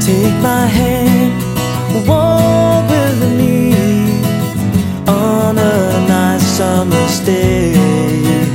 Take my hand, walk with me on a nice summer's day.